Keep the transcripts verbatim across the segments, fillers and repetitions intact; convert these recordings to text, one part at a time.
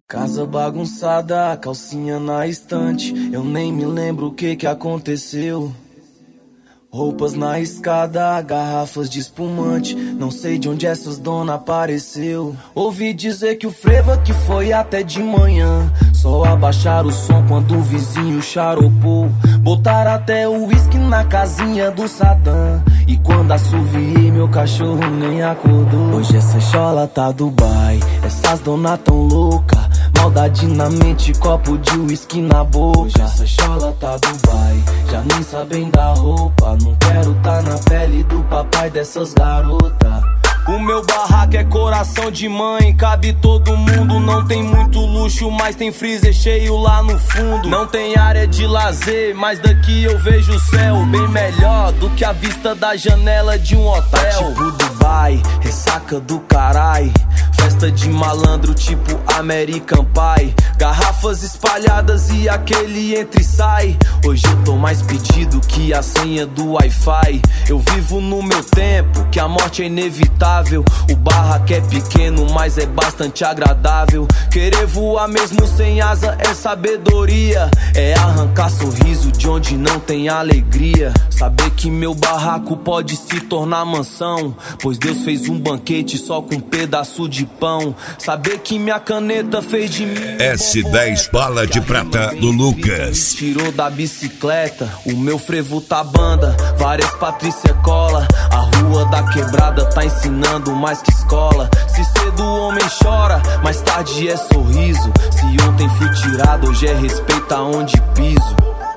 Casa bagunçada, calcinha na estante. Eu nem me lembro o que que aconteceu. Roupas na escada, garrafas de espumante. Não sei de onde essas dona apareceu. Ouvi dizer que o frevo que foi até de manhã. Só abaixar o som quando o vizinho charopou. Botar até o uísque na casinha do Saddam. E quando assoviei, meu cachorro nem acordou. Hoje essa chola tá Dubai, essas dona tão louca. Maldade na mente, copo de uísque na boca. Hoje essa chola tá Dubai, já nem sabem da roupa. Não quero tá na pele do papai dessas garotas. O meu barraco é coração de mãe, cabe todo mundo. Não tem muito luxo, mas tem freezer cheio lá no fundo. Não tem área de lazer, mas daqui eu vejo o céu bem melhor do que a vista da janela de um hotel. Tá tipo Dubai, ressaca do carai. Festa de malandro tipo American Pie. Garrafas espalhadas e aquele entra e sai. Hoje eu tô mais pedido que a senha do Wi-Fi. Eu vivo no meu tempo, que a morte é inevitável. O barraco é pequeno, mas é bastante agradável. Querer voar mesmo sem asa é sabedoria. É arrancar sorriso de onde não tem alegria. Saber que meu barraco pode se tornar mansão, pois Deus fez um banquete só com um pedaço de pão. Saber que minha caneta fez de mim S dez bala de prata do Lucas. Tirou da bicicleta, o meu frevo tá banda. Várias Patrícia cola, a rua da quebrada tá ensinando mais que escola. Se cedo o homem chora, mais tarde é sorriso. Se ontem fui tirado, hoje é respeito aonde piso.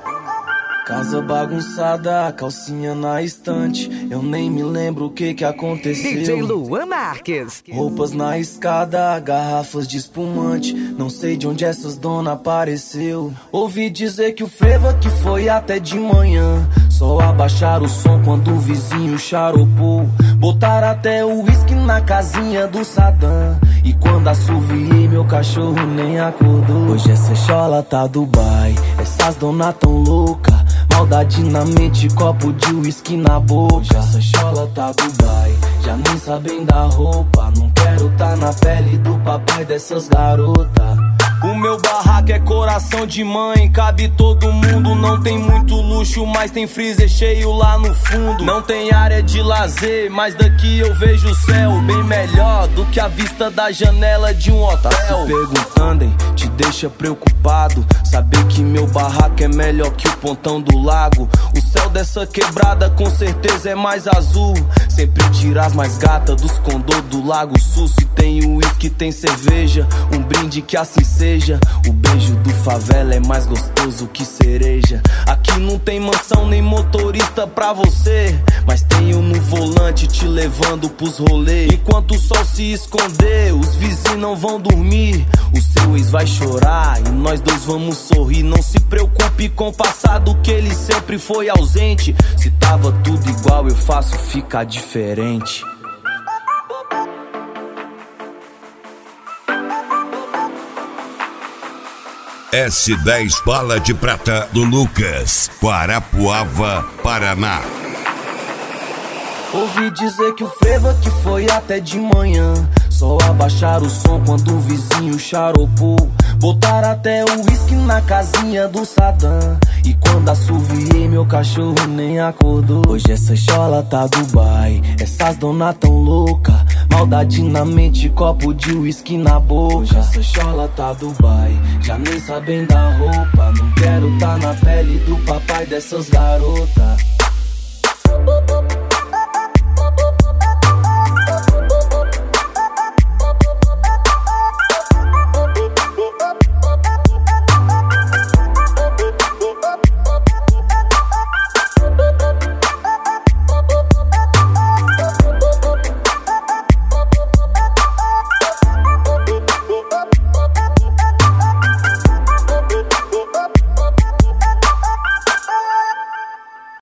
Casa bagunçada, calcinha na estante. Eu nem me lembro o que que aconteceu. D J Luan Marques. Roupas na escada, garrafas de espumante. Não sei de onde essas dona apareceu. Ouvi dizer que o frevo que foi até de manhã. Só abaixar o som quando o vizinho charopou. Botar até o uísque na casinha do Saddam. E quando assoviei, meu cachorro nem acordou. Hoje essa chola tá Dubai, essas dona tão louca. Maldade na mente, copo de uísque na boca. Hoje essa chola tá Dubai, já nem sabem da roupa. Não quero tá na pele do papai dessas garotas. O meu barraco é coração de mãe, cabe todo mundo. Não tem muito luxo, mas tem freezer cheio lá no fundo. Não tem área de lazer, mas daqui eu vejo o céu bem melhor do que a vista da janela de um hotel. Tá se perguntando, hein? Te deixa preocupado saber que meu barraco é melhor que o pontão do lago. O céu dessa quebrada com certeza é mais azul. Sempre tira as mais gatas dos condô do Lago Sul. Se tem uísque, tem cerveja, um brinde que assim seja. O beijo do favela é mais gostoso que cereja. Aqui não tem mansão nem motorista pra você, mas tenho no volante te levando pros rolês. Enquanto o sol se esconder, os vizinhos não vão dormir. O seu ex vai chorar e nós dois vamos sorrir. Não se preocupe com o passado, que ele sempre foi ausente. Se tava tudo igual, eu faço ficar diferente. S dez bala de prata do Lucas, Guarapuava, Paraná. Ouvi dizer que o frevo que foi até de manhã. Só abaixar o som quando o vizinho charopou. Botar até o uísque na casinha do Saddam. E quando assoviei, meu cachorro nem acordou. Hoje essa chola tá Dubai, essas dona tão louca. Maldade na mente, copo de uísque na boca. Hoje essa chola tá Dubai, já nem sabem da roupa. Não quero tá na pele do papai dessas garotas.